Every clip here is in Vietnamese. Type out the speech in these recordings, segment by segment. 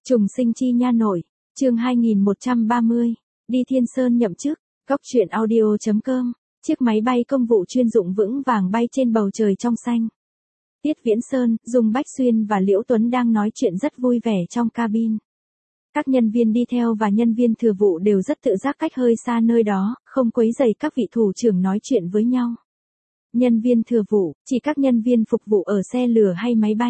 Trùng sinh chi nha nội, chương 2130, đi Thiên Sơn nhậm chức, góc truyện audio.com, chiếc máy bay công vụ chuyên dụng vững vàng bay trên bầu trời trong xanh. Tiết Viễn Sơn, Dung Bách Xuyên và Liễu Tuấn đang nói chuyện rất vui vẻ trong cabin. Các nhân viên đi theo và nhân viên thừa vụ đều rất tự giác cách hơi xa nơi đó, không quấy rầy các vị thủ trưởng nói chuyện với nhau. Nhân viên thừa vụ, chỉ các nhân viên phục vụ ở xe lửa hay máy bay.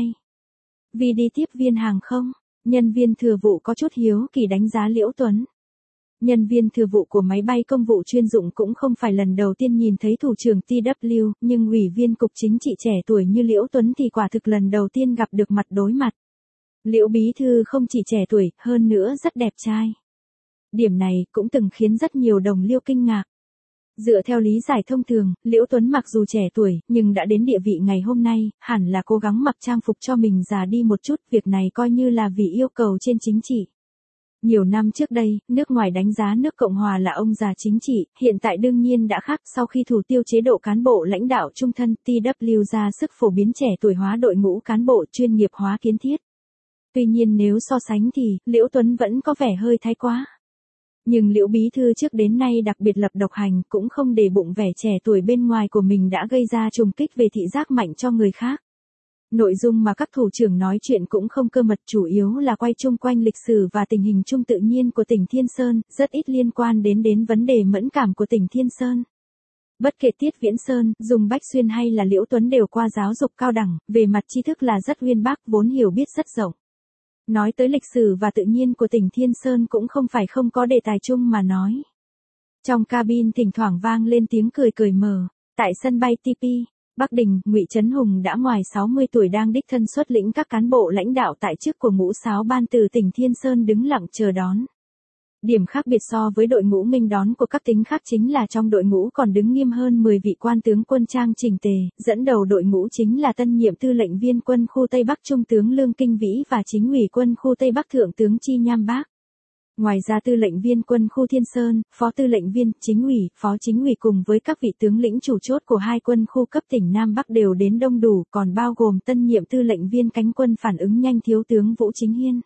Vì đi tiếp viên hàng không, nhân viên thừa vụ có chút hiếu kỳ đánh giá Liễu Tuấn. Nhân viên thừa vụ của máy bay công vụ chuyên dụng cũng không phải lần đầu tiên nhìn thấy thủ trưởng TW, nhưng ủy viên cục chính trị trẻ tuổi như Liễu Tuấn thì quả thực lần đầu tiên gặp được mặt đối mặt. Liễu bí thư không chỉ trẻ tuổi, hơn nữa rất đẹp trai. Điểm này cũng từng khiến rất nhiều đồng liêu kinh ngạc. Dựa theo lý giải thông thường, Liễu Tuấn mặc dù trẻ tuổi, nhưng đã đến địa vị ngày hôm nay, hẳn là cố gắng mặc trang phục cho mình già đi một chút, việc này coi như là vì yêu cầu trên chính trị. Nhiều năm trước đây, nước ngoài đánh giá nước Cộng Hòa là ông già chính trị, hiện tại đương nhiên đã khác, sau khi thủ tiêu chế độ cán bộ lãnh đạo trung thân, TW ra sức phổ biến trẻ tuổi hóa đội ngũ cán bộ chuyên nghiệp hóa kiến thiết. Tuy nhiên nếu so sánh thì, Liễu Tuấn vẫn có vẻ hơi thái quá. Nhưng Liễu bí thư trước đến nay đặc biệt lập độc hành, cũng không để bụng vẻ trẻ tuổi bên ngoài của mình đã gây ra trùng kích về thị giác mạnh cho người khác. Nội dung mà các thủ trưởng nói chuyện cũng không cơ mật, chủ yếu là quay chung quanh lịch sử và tình hình chung tự nhiên của tỉnh Thiên Sơn, rất ít liên quan đến vấn đề mẫn cảm của tỉnh Thiên Sơn. Bất kể Tiết Viễn Sơn, Dung Bách Xuyên hay là Liễu Tuấn đều qua giáo dục cao đẳng, về mặt tri thức là rất uyên bác, vốn hiểu biết rất rộng. Nói tới lịch sử và tự nhiên của tỉnh Thiên Sơn cũng không phải không có đề tài chung mà nói. Trong cabin thỉnh thoảng vang lên tiếng cười cởi mở. Tại sân bay TP, Bắc Đình, Ngụy Trấn Hùng đã ngoài 60 tuổi đang đích thân xuất lĩnh các cán bộ lãnh đạo tại chức của ngũ sáo ban từ tỉnh Thiên Sơn đứng lặng chờ đón. Điểm khác biệt so với đội ngũ nghênh đón của các tỉnh khác chính là trong đội ngũ còn đứng nghiêm hơn 10 vị quan tướng quân trang chỉnh tề, dẫn đầu đội ngũ chính là tân nhiệm tư lệnh viên quân khu Tây Bắc Trung tướng Lương Kinh Vĩ và chính ủy quân khu Tây Bắc Thượng tướng Chi Nham Bác. Ngoài ra tư lệnh viên quân khu Thiên Sơn, phó tư lệnh viên, chính ủy, phó chính ủy cùng với các vị tướng lĩnh chủ chốt của hai quân khu cấp tỉnh Nam Bắc đều đến đông đủ, còn bao gồm tân nhiệm tư lệnh viên cánh quân phản ứng nhanh thiếu tướng Vũ Chính Hiên.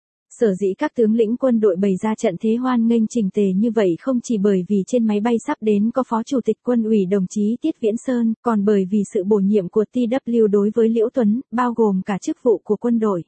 Sở dĩ các tướng lĩnh quân đội bày ra trận thế hoan nghênh chỉnh tề như vậy không chỉ bởi vì trên máy bay sắp đến có phó chủ tịch quân ủy đồng chí Tiết Viễn Sơn, còn bởi vì sự bổ nhiệm của TW đối với Liễu Tuấn, bao gồm cả chức vụ của quân đội.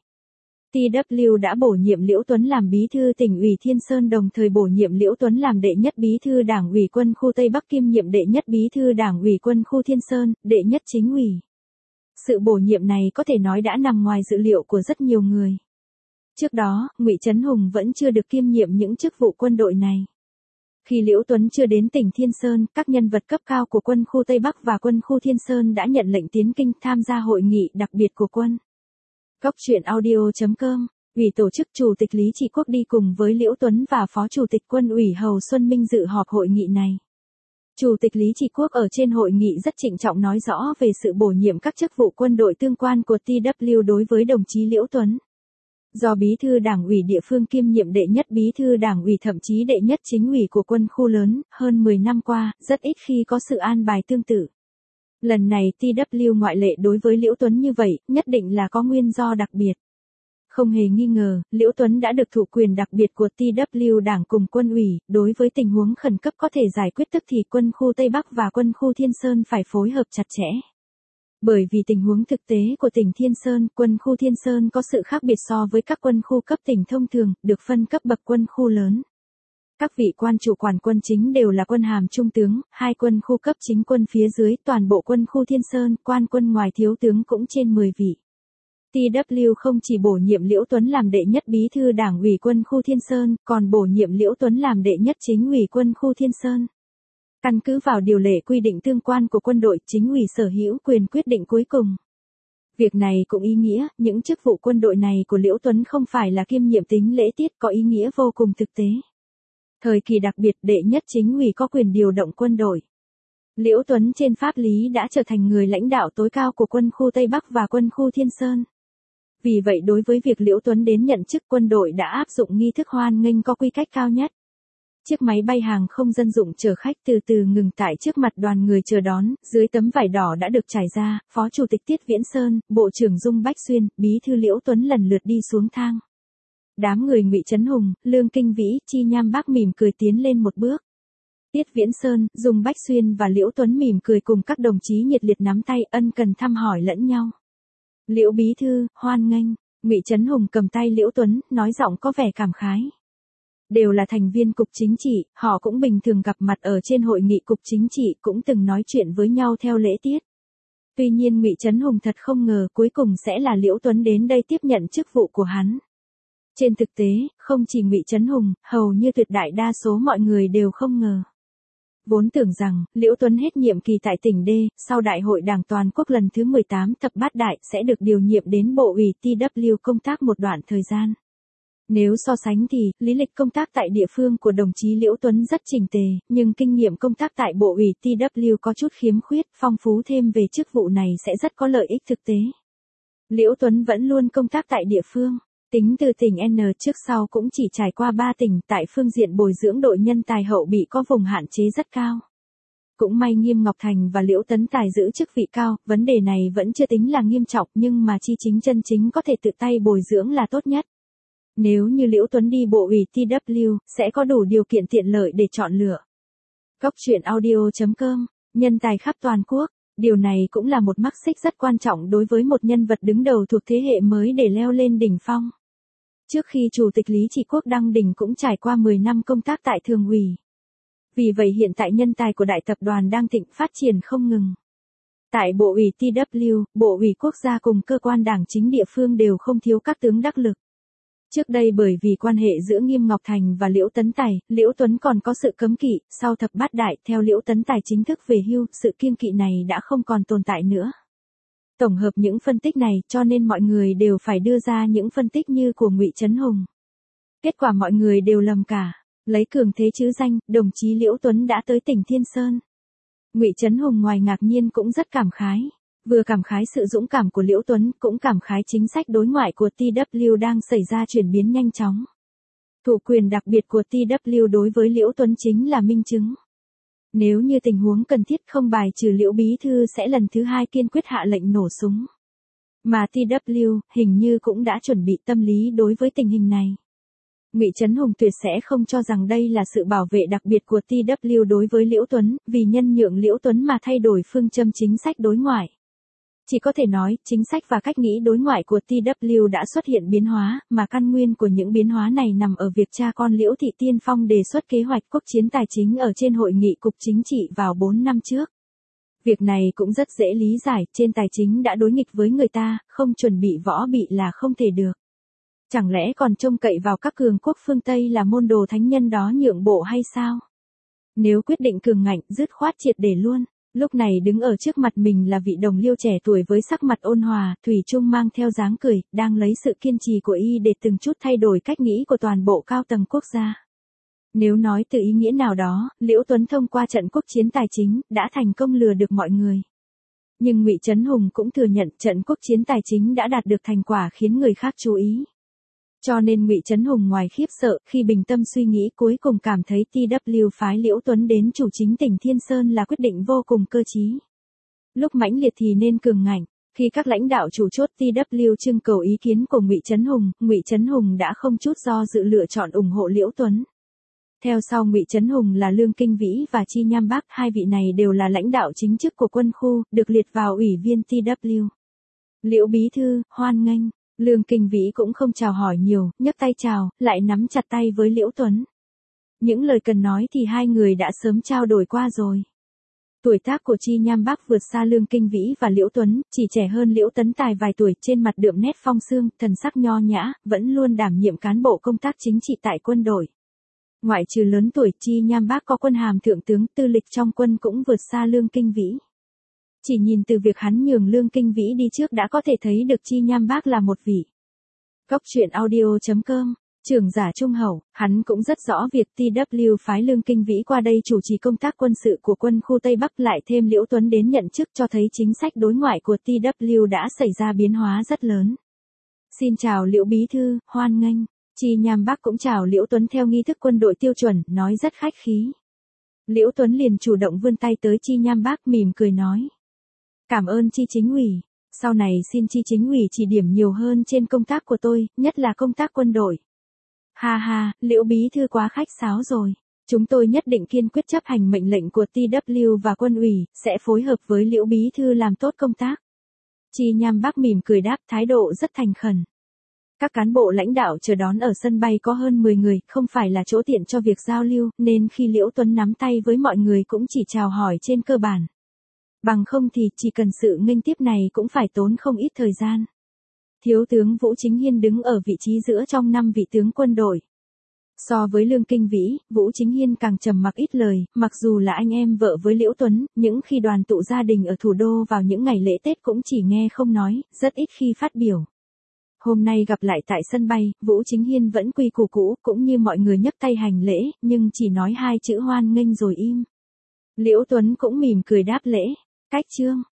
TW đã bổ nhiệm Liễu Tuấn làm bí thư tỉnh ủy Thiên Sơn, đồng thời bổ nhiệm Liễu Tuấn làm đệ nhất bí thư đảng ủy quân khu Tây Bắc kiêm nhiệm đệ nhất bí thư đảng ủy quân khu Thiên Sơn, đệ nhất chính ủy. Sự bổ nhiệm này có thể nói đã nằm ngoài dự liệu của rất nhiều người. Trước đó, Ngụy Trấn Hùng vẫn chưa được kiêm nhiệm những chức vụ quân đội này. Khi Liễu Tuấn chưa đến tỉnh Thiên Sơn, các nhân vật cấp cao của quân khu Tây Bắc và quân khu Thiên Sơn đã nhận lệnh tiến kinh tham gia hội nghị đặc biệt của quân. Góc truyện audio.com, ủy tổ chức Chủ tịch Lý Trị Quốc đi cùng với Liễu Tuấn và Phó Chủ tịch Quân ủy Hầu Xuân Minh dự họp hội nghị này. Chủ tịch Lý Trị Quốc ở trên hội nghị rất trịnh trọng nói rõ về sự bổ nhiệm các chức vụ quân đội tương quan của TW đối với đồng chí Liễu Tuấn. Do bí thư đảng ủy địa phương kiêm nhiệm đệ nhất bí thư đảng ủy thậm chí đệ nhất chính ủy của quân khu lớn, hơn 10 năm qua, rất ít khi có sự an bài tương tự. Lần này TW ngoại lệ đối với Liễu Tuấn như vậy, nhất định là có nguyên do đặc biệt. Không hề nghi ngờ, Liễu Tuấn đã được thụ quyền đặc biệt của TW đảng cùng quân ủy, đối với tình huống khẩn cấp có thể giải quyết tức thì quân khu Tây Bắc và quân khu Thiên Sơn phải phối hợp chặt chẽ. Bởi vì tình huống thực tế của tỉnh Thiên Sơn, quân khu Thiên Sơn có sự khác biệt so với các quân khu cấp tỉnh thông thường, được phân cấp bậc quân khu lớn. Các vị quan chủ quản quân chính đều là quân hàm trung tướng, hai quân khu cấp chính quân phía dưới, toàn bộ quân khu Thiên Sơn, quan quân ngoài thiếu tướng cũng trên 10 vị. TW không chỉ bổ nhiệm Liễu Tuấn làm đệ nhất bí thư đảng ủy quân khu Thiên Sơn, còn bổ nhiệm Liễu Tuấn làm đệ nhất chính ủy quân khu Thiên Sơn. Căn cứ vào điều lệ quy định tương quan của quân đội, chính ủy sở hữu quyền quyết định cuối cùng. Việc này cũng ý nghĩa, những chức vụ quân đội này của Liễu Tuấn không phải là kiêm nhiệm tính lễ tiết, có ý nghĩa vô cùng thực tế. Thời kỳ đặc biệt, đệ nhất chính ủy có quyền điều động quân đội. Liễu Tuấn trên pháp lý đã trở thành người lãnh đạo tối cao của quân khu Tây Bắc và quân khu Thiên Sơn. Vì vậy đối với việc Liễu Tuấn đến nhận chức, quân đội đã áp dụng nghi thức hoan nghênh có quy cách cao nhất. Chiếc máy bay hàng không dân dụng chở khách từ từ ngừng tại trước mặt đoàn người chờ đón, dưới tấm vải đỏ đã được trải ra, Phó Chủ tịch Tiết Viễn Sơn, Bộ trưởng Dung Bách Xuyên, Bí thư Liễu Tuấn lần lượt đi xuống thang. Đám người Ngụy Trấn Hùng, Lương Kinh Vĩ, Chi Nham Bác mỉm cười tiến lên một bước. Tiết Viễn Sơn, Dung Bách Xuyên và Liễu Tuấn mỉm cười cùng các đồng chí nhiệt liệt nắm tay ân cần thăm hỏi lẫn nhau. Liễu bí thư, hoan nghênh. Ngụy Trấn Hùng cầm tay Liễu Tuấn, nói giọng có vẻ cảm khái. Đều là thành viên cục chính trị, họ cũng bình thường gặp mặt ở trên hội nghị cục chính trị, cũng từng nói chuyện với nhau theo lễ tiết. Tuy nhiên Ngụy Trấn Hùng thật không ngờ cuối cùng sẽ là Liễu Tuấn đến đây tiếp nhận chức vụ của hắn. Trên thực tế, không chỉ Ngụy Trấn Hùng, hầu như tuyệt đại đa số mọi người đều không ngờ. Vốn tưởng rằng, Liễu Tuấn hết nhiệm kỳ tại tỉnh D, sau Đại hội Đảng Toàn quốc lần thứ 18 thập bát đại sẽ được điều nhiệm đến Bộ ủy TW công tác một đoạn thời gian. Nếu so sánh thì, lý lịch công tác tại địa phương của đồng chí Liễu Tuấn rất chỉnh tề, nhưng kinh nghiệm công tác tại Bộ ủy TW có chút khiếm khuyết, phong phú thêm về chức vụ này sẽ rất có lợi ích thực tế. Liễu Tuấn vẫn luôn công tác tại địa phương. Tính từ tỉnh N trước sau cũng chỉ trải qua 3 tỉnh, tại phương diện bồi dưỡng đội nhân tài hậu bị có vùng hạn chế rất cao. Cũng may Nghiêm Ngọc Thành và Liễu Tấn Tài giữ chức vị cao, vấn đề này vẫn chưa tính là nghiêm trọng nhưng mà chi chính chân chính có thể tự tay bồi dưỡng là tốt nhất. Nếu như Liễu Tuấn đi Bộ ủy TW, sẽ có đủ điều kiện tiện lợi để chọn lựa. Góc truyện audio.com, nhân tài khắp toàn quốc. Điều này cũng là một mắc xích rất quan trọng đối với một nhân vật đứng đầu thuộc thế hệ mới để leo lên đỉnh phong. Trước khi Chủ tịch Lý Trị Quốc đăng đỉnh cũng trải qua 10 năm công tác tại Thường ủy. Vì vậy hiện tại nhân tài của đại tập đoàn đang thịnh phát triển không ngừng. Tại Bộ ủy TW, Bộ ủy Quốc gia cùng cơ quan đảng chính địa phương đều không thiếu các tướng đắc lực. Trước đây bởi vì quan hệ giữa Nghiêm Ngọc Thành và Liễu Tấn Tài, Liễu Tuấn còn có sự cấm kỵ, sau thập bát đại theo Liễu Tấn Tài chính thức về hưu, sự kiêng kỵ này đã không còn tồn tại nữa. Tổng hợp những phân tích này cho nên mọi người đều phải đưa ra những phân tích như của Ngụy Trấn Hùng. Kết quả mọi người đều lầm cả, lấy cường thế chứ danh, đồng chí Liễu Tuấn đã tới tỉnh Thiên Sơn. Ngụy Trấn Hùng ngoài ngạc nhiên cũng rất cảm khái. Vừa cảm khái sự dũng cảm của Liễu Tuấn, cũng cảm khái chính sách đối ngoại của TW đang xảy ra chuyển biến nhanh chóng. Thủ quyền đặc biệt của TW đối với Liễu Tuấn chính là minh chứng. Nếu như tình huống cần thiết không bài trừ Liễu Bí Thư sẽ lần thứ 2 kiên quyết hạ lệnh nổ súng. Mà TW, hình như cũng đã chuẩn bị tâm lý đối với tình hình này. Ngụy Trấn Hùng tuyệt sẽ không cho rằng đây là sự bảo vệ đặc biệt của TW đối với Liễu Tuấn, vì nhân nhượng Liễu Tuấn mà thay đổi phương châm chính sách đối ngoại. Chỉ có thể nói, chính sách và cách nghĩ đối ngoại của TW đã xuất hiện biến hóa, mà căn nguyên của những biến hóa này nằm ở việc cha con Liễu Thị Tiên Phong đề xuất kế hoạch quốc chiến tài chính ở trên hội nghị cục chính trị vào 4 năm trước. Việc này cũng rất dễ lý giải, trên tài chính đã đối nghịch với người ta, không chuẩn bị võ bị là không thể được. Chẳng lẽ còn trông cậy vào các cường quốc phương Tây là môn đồ thánh nhân đó nhượng bộ hay sao? Nếu quyết định cường ngạnh, dứt khoát triệt để luôn. Lúc này đứng ở trước mặt mình là vị đồng liêu trẻ tuổi với sắc mặt ôn hòa, thủy chung mang theo dáng cười, đang lấy sự kiên trì của y để từng chút thay đổi cách nghĩ của toàn bộ cao tầng quốc gia. Nếu nói từ ý nghĩa nào đó, Liễu Tuấn thông qua trận quốc chiến tài chính, đã thành công lừa được mọi người. Nhưng Ngụy Trấn Hùng cũng thừa nhận trận quốc chiến tài chính đã đạt được thành quả khiến người khác chú ý. Cho nên Ngụy Trấn Hùng ngoài khiếp sợ, khi bình tâm suy nghĩ cuối cùng cảm thấy TW phái Liễu Tuấn đến chủ chính tỉnh Thiên Sơn là quyết định vô cùng cơ trí. Lúc mãnh liệt thì nên cường ngạnh, khi các lãnh đạo chủ chốt TW trưng cầu ý kiến của Ngụy Trấn Hùng đã không chút do dự lựa chọn ủng hộ Liễu Tuấn. Theo sau Ngụy Trấn Hùng là Lương Kinh Vĩ và Chi Nham Bác, hai vị này đều là lãnh đạo chính chức của quân khu, được liệt vào ủy viên TW. Liễu Bí Thư, hoan nghênh. Lương Kinh Vĩ cũng không chào hỏi nhiều, nhấc tay chào, lại nắm chặt tay với Liễu Tuấn. Những lời cần nói thì hai người đã sớm trao đổi qua rồi. Tuổi tác của Chi Nham Bác vượt xa Lương Kinh Vĩ và Liễu Tuấn, chỉ trẻ hơn Liễu Tấn Tài vài tuổi, trên mặt đượm nét phong sương, thần sắc nho nhã, vẫn luôn đảm nhiệm cán bộ công tác chính trị tại quân đội. Ngoại trừ lớn tuổi, Chi Nham Bác có quân hàm thượng tướng, tư lịch trong quân cũng vượt xa Lương Kinh Vĩ. Chỉ nhìn từ việc hắn nhường Lương Kinh Vĩ đi trước đã có thể thấy được Chi Nham Bác là một vị. Góc truyện audio.com, trưởng giả trung hậu, hắn cũng rất rõ việc TW phái Lương Kinh Vĩ qua đây chủ trì công tác quân sự của quân khu Tây Bắc, lại thêm Liễu Tuấn đến nhận chức, cho thấy chính sách đối ngoại của TW đã xảy ra biến hóa rất lớn. Xin chào Liễu Bí Thư, hoan nghênh. Chi Nham Bác cũng chào Liễu Tuấn theo nghi thức quân đội tiêu chuẩn, nói rất khách khí. Liễu Tuấn liền chủ động vươn tay tới Chi Nham Bác, mỉm cười nói. Cảm ơn Chi chính ủy, sau này xin Chi chính ủy chỉ điểm nhiều hơn trên công tác của tôi, nhất là công tác quân đội. Ha ha, Liễu bí thư quá khách sáo rồi. Chúng tôi nhất định kiên quyết chấp hành mệnh lệnh của TW và quân ủy, sẽ phối hợp với Liễu bí thư làm tốt công tác. Chi Nham Bắc mỉm cười đáp, thái độ rất thành khẩn. Các cán bộ lãnh đạo chờ đón ở sân bay có hơn 10 người, không phải là chỗ tiện cho việc giao lưu, nên khi Liễu Tuấn nắm tay với mọi người cũng chỉ chào hỏi trên cơ bản. Bằng không thì chỉ cần sự nghênh tiếp này cũng phải tốn không ít thời gian. Thiếu tướng Vũ Chính Hiên đứng ở vị trí giữa trong 5 vị tướng quân đội. So với Lương Kinh Vĩ, Vũ Chính Hiên càng trầm mặc ít lời, mặc dù là anh em vợ với Liễu Tuấn, những khi đoàn tụ gia đình ở thủ đô vào những ngày lễ Tết cũng chỉ nghe không nói, rất ít khi phát biểu. Hôm nay gặp lại tại sân bay, Vũ Chính Hiên vẫn quy củ cũ, cũng như mọi người nhấc tay hành lễ, nhưng chỉ nói 2 chữ hoan nghênh rồi im. Liễu Tuấn cũng mỉm cười đáp lễ, cách trương.